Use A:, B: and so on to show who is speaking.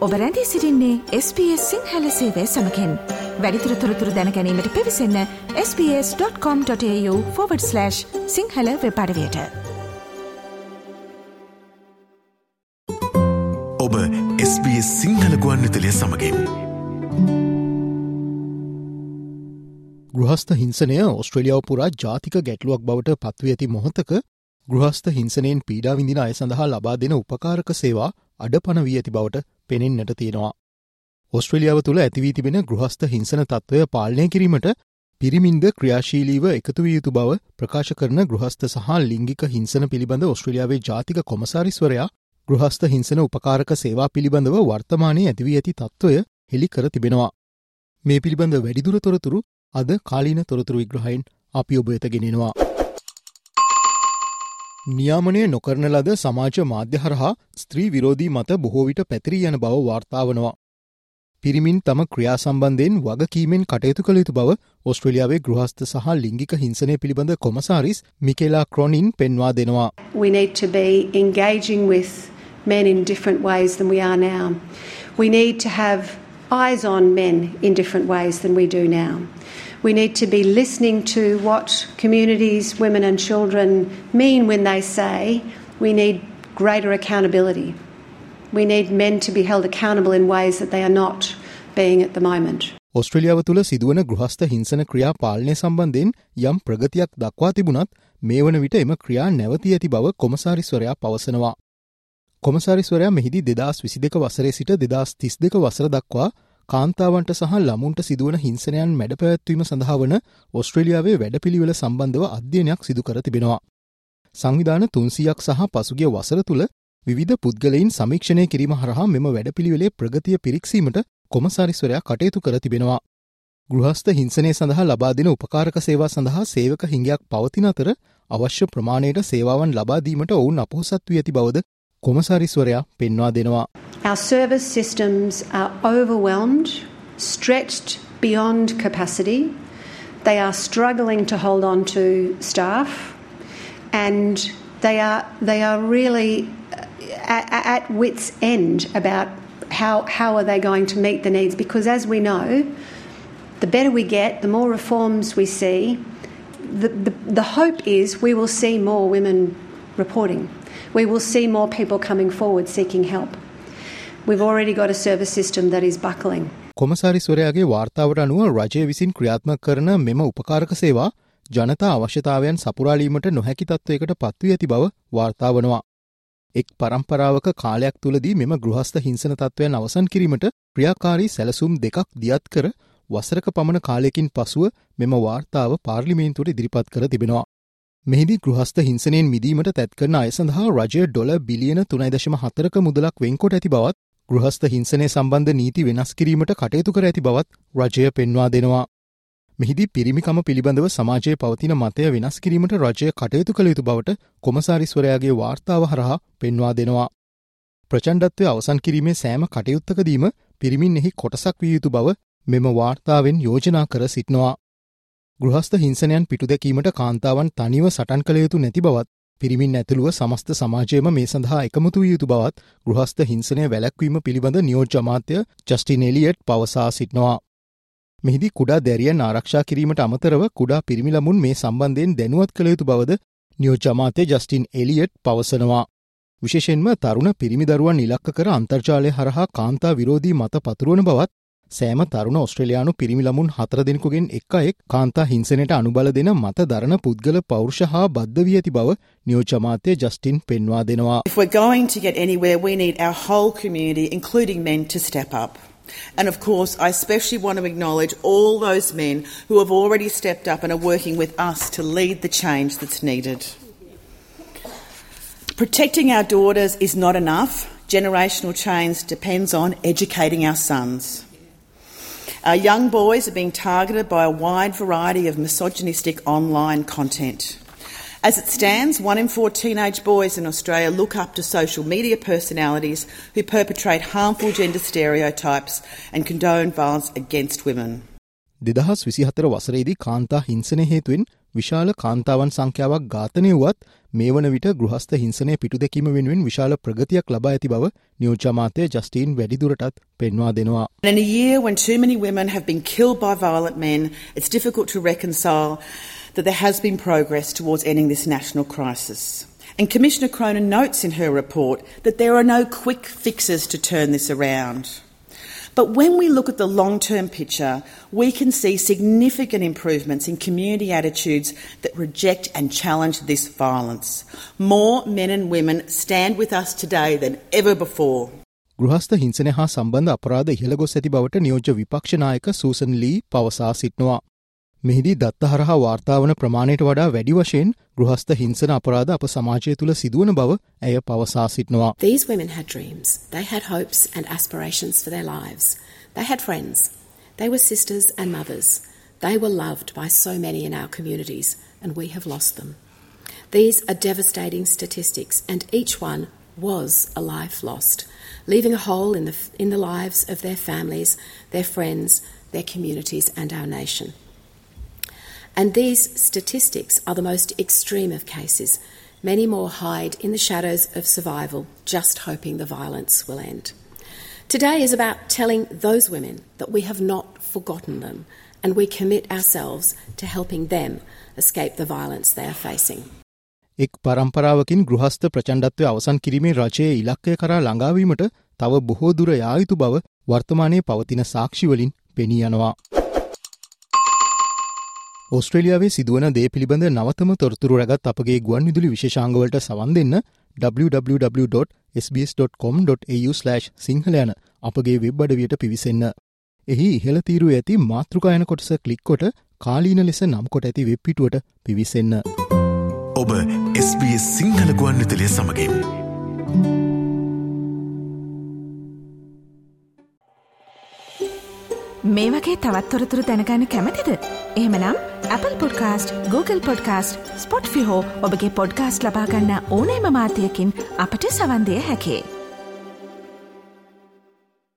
A: ඔබ රැඳී සිටින්නේ SBS සිංහල සේවය සමගින්. වැඩිදුර තොරතුරු දැන ගැනීමට පිවිසන්න sbs.com.au/සිංහල වෙබ් අඩවියට.
B: ඔබ SBS සිංහල ගුවන්විදුලිය සමගින්.
C: ගෘහස්ත හිංසනය ඔස්ට්‍රේලියාව පුරා ජාතික ගැටලුවක් බවට පත්වී ඇති මොහොතක ගෘහස්ත හිංසනයෙන් පීඩා විඳින අය සඳහා ලබා දෙන උපකාරක සේවා අඩපණ වී ඇති බවට පෙනෙන්නට තියෙනවා. ඔස්ට්‍රේලියාව තුළ ඇතිවී තිබෙන ගෘහස්ත හිංසන තත්ත්වය පාලනය කිරීමට පිරිමින්ද ක්‍රියාශීලීව එකතු විය යුතු බව ප්‍රකාශ කරන ගෘහස්ත සහ ලිංගික හිංසන පිළිබඳ ඔස්ට්‍රේලියාවේ ජාතික කොමසාරිස්වරයා ගෘහස්ත හිංසන උපකාරක සේවා පිළිබඳව වර්තමානයේ ඇතිවී ඇති තත්ත්වය හෙළි කර තිබෙනවා. මේ පිළිබඳ වැඩිදුර තොරතුරු අද කාලීන තොරතුරු විග්‍රහයෙන් අපි ඔබ වෙත ගෙනෙනවා. නියාමනය නොකරන ලද සමාජ මාධ්‍ය හරහා ස්ත්‍රී විරෝධී මත බොහෝ විට පැතිරී යන බව වාර්තා වනවා. පිරිමින් තම ක්‍රියා සම්බන්ධයෙන් වගකීමෙන් කටයුතු කළ යුතු බව ඔස්ට්‍රේලියාවේ ගෘහස්ත සහ ලිංගික හිංසනය පිළිබඳ කොමසාරිස් මිකේලා ක්‍රොනින් පෙන්වා දෙනවා.
D: We need to be engaging with men in different ways than we are now. We need to have eyes on men in different ways than we do now. We need to be listening to what communities, women and children mean when they say we need greater accountability. We need men to be held accountable in ways that they are not being at the moment.
C: ඔස්ට්‍රේලියාව තුළ සිදුවන ගෘහස්ත හිංසන ක්‍රියා පාලනය සම්බන්ධයෙන් යම් ප්‍රගතියක් දක්වා තිබුණත් මේ වන විට එම ක්‍රියා නැවතී ඇති බව කොමසාරිස්වරයා පවසනවා. කොමසාරිස්වරයා මෙහිදී 2022 වසරේ සිට 2032 වසර දක්වා කාන්තාවන්ට සහ ළමුන්ට සිදුවන හිංසනයන් මැඩපැවැත්වීම සඳහා වන ඔස්ට්‍රේලියාවේ වැඩපිළිවෙල සම්බන්ධව අධ්‍යයනයක් සිදු කර තිබෙනවා. සංවිධාන 300ක් සහ පසුගිය වසර තුළ විවිධ පුද්ගලයින් සමීක්ෂණය කිරීම හරහා මෙම වැඩපිළිවෙලේ ප්‍රගතිය පිරික්සීමට කොමසාරිස්වරයා කටයුතු කර තිබෙනවා. ගෘහස්ත හිංසනය සඳහා ලබා දෙන උපකාරක සේවා සඳහා සේවක හිඟයක් පවතින අතර අවශ්‍ය ප්‍රමාණයට සේවාවන් ලබා දීමට ඔවුන් අපොහොසත් වී ඇති බවද කොමසාරිස්වරයා පෙන්වා දෙනවා.
D: Our service systems are overwhelmed, stretched beyond capacity. They are struggling to hold on to staff, and they are really at wit's end about how are they going to meet the needs, because as we know, the better we get, the more reforms we see. The hope is we will see more women reporting. We will see more people coming forward seeking help. We've already got a service system that is buckling.
C: කොමසාරිස්වරයාගේ වාර්තාවට අනුව රජය විසින් ක්‍රියාත්මක කරන මෙම උපකාරක සේවා ජනතා අවශ්‍යතාවයන් සපුරාලීමට නොහැකි තත්ත්වයකට පත්වී ඇති බව වාර්තා වනවා. එක් පරම්පරාවක කාලයක් තුලදී මෙම ගෘහස්ත හිංසන තත්ත්වයන් අවසන් කිරීමට ක්‍රියාකාරී සැලසුම් දෙකක් දියත් කර වසරක පමණ කාලයකින් පසුව මෙම වාර්තාව පාර්ලිමේන්තුවට ඉදිරිපත් කර තිබෙනවා. මෙහිදී ගෘහස්ත හිංසනයෙන් මිදීමට තැත් කරන අය සඳහා රජය ඩොලර් බිලියන 3.4ක මුදලක් වෙන්කොට ඇති බවත් ගෘහස්ත හිංසනය සම්බන්ධ නීති වෙනස් කිරීමට කටයුතු කර ඇති බවත් රජය පෙන්වා දෙනවා. මෙහිදී පිරිමිකම පිළිබඳව සමාජයේ පවතින මතය වෙනස් කිරීමට රජය කටයුතු කළ යුතු බවට කොමසාරිස්වරයාගේ වාර්තාව හරහා පෙන්වා දෙනවා. ප්‍රචණ්ඩත්වය අවසන් කිරීමේ සෑම කටයුත්තකදීම පිරිමින් එහි කොටසක් විය යුතු බව මෙම වාර්තාවෙන් යෝජනා කර සිටිනවා. ගෘහස්ත හිංසනයන් පිටුදැකීමට කාන්තාවන් තනිව සටන් කළ යුතු නැති බවත් පිරිමින් ඇතුළුව සමස්ත සමාජයම මේ සඳහා එකමුතු විය යුතු බවත් ගෘහස්ත හිංසනය වැළැක්වීම පිළිබඳ නියෝජ්‍ය අමාත්‍ය ජස්ටින් එලියට් පවසා සිටිනවා. මෙහිදී කුඩා දැරියන් ආරක්ෂා කිරීමට අමතරව කුඩා පිරිමි ළමුන් මේ සම්බන්ධයෙන් දැනුවත් කළ යුතු බවද නියෝජ්‍ය අමාත්‍ය ජස්ටින් එලියට් පවසනවා. විශේෂයෙන්ම තරුණ පිරිමි දරුවන් ඉලක්ක කර අන්තර්ජාලය හරහා කාන්තා විරෝධී මත පතුරවන බවත් සෑම තරුණ ඔස්ට්‍රේලියානු පිරිමි ළමුන් 4 දෙනෙකුගෙන් එක් අයෙක් කාන්තා හිංසනයට අනුබල දෙන මත දරන පුද්ගල පෞරුෂ හා බද්ධ වී ඇති බව නියෝජ්‍ය අමාත්‍ය ජස්ටින් පෙන්වා දෙනවා.
E: If we're going to get anywhere, we need our whole community, including men, to step up. And of course, I especially want to acknowledge all those men who have already stepped up and are working with us to lead the change that's needed. Protecting our daughters is not enough. Generational change depends on educating our sons. Our young boys are being targeted by a wide variety of misogynistic online content. As it stands, 1 in 4 teenage boys in Australia look up to social media personalities who perpetrate harmful gender stereotypes and condone violence against women.
C: 2024 වසරේදී කාන්තා හිංසනය හේතුවෙන් විශාල කාන්තාවන් සංඛ්‍යාවක් ඝාතනය වුවත් මේ වන විට ගෘහස්ත හිංසනය පිටු දැකීම වෙනුවෙන් විශාල ප්‍රගතියක් ලබා ඇති බව නියෝජ්‍ය අමාත්‍ය ජස්ටින් වැඩිදුරටත් පෙන්වා දෙනවා.
E: In a year when too many women have been killed by violent men, it's difficult to reconcile that there has been progress towards ending this national crisis. And Commissioner Cronin notes in her report that there are no quick fixes to turn this around. But when we look at the long-term picture, we can see significant improvements in community attitudes that reject and challenge this violence. More men and women stand with us today than ever before.
C: ගෘහස්ත හිංසනය හා සම්බන්ධ අපරාධ ඉහළ ගොස් ඇති බවට නියෝජ්‍ය විපක්ෂ නායක සූසන් ලී පවසා සිටිනවා. මෙහිදී දත්ත හරහා වාර්තාවන ප්‍රමාණයට වඩා වැඩි වශයෙන් ගෘහස්ත හිංසන අපරාධ අප සමාජය තුළ සිදුවන බව ඇය පවසා සිටිනවා.
F: These women had dreams. They had hopes and aspirations for their lives. They had friends. They were sisters and mothers. They were loved by so many in our communities, and we have lost them. These are devastating statistics, and each one was a life lost, leaving a hole in the lives of their families, their friends, their communities, and our nation. And these statistics are the most extreme of cases. Many more hide in the shadows of survival, just hoping the violence will end. Today is about telling those women that we have not forgotten them, and we commit ourselves to helping them escape the violence they are facing.
C: එක් පරම්පරාවකින් ගෘහස්ත ප්‍රචණ්ඩත්වය අවසන් කිරීමේ රජයේ ඉලක්කය කරා ළඟාවීමට තව බොහෝ දුර යා යුතු බව වර්තමානයේ පවතින සාක්ෂි වලින් පෙනී යනවා. ඕස්ට්‍රේලියාවේ සිදුවන දේ පිළිබඳ නවතම තොරතුරු රැගත් අපගේ ගුවන්විදුලි විශේෂාංගවලට සවන් දෙන්න www.sbs.com.au/සිංහල යන අපගේ වෙබ් අඩවියට පිවිසෙන්න. එහි ඉහළ තීරුවේ ඇති මාතෘකා යන කොටස ක්ලික් කොට කාලීන ලෙස නම් කොට ඇති වෙබ් පිටුවට පිවිසෙන්න.
B: ඔබ SBS සිංහල ගුවන්විදුලිය සමගින්
A: මේ වගේ තවත් තොරතුරු දැනගන්න කැමතිද? එහෙමනම් Apple Podcast, Google Podcast, Spotify හෝ ඔබගේ පොඩ්කාස්ට් ලබා ගන්න ඕනෑම මාධ්‍යයකින් අපට සවන් දිය හැකියි.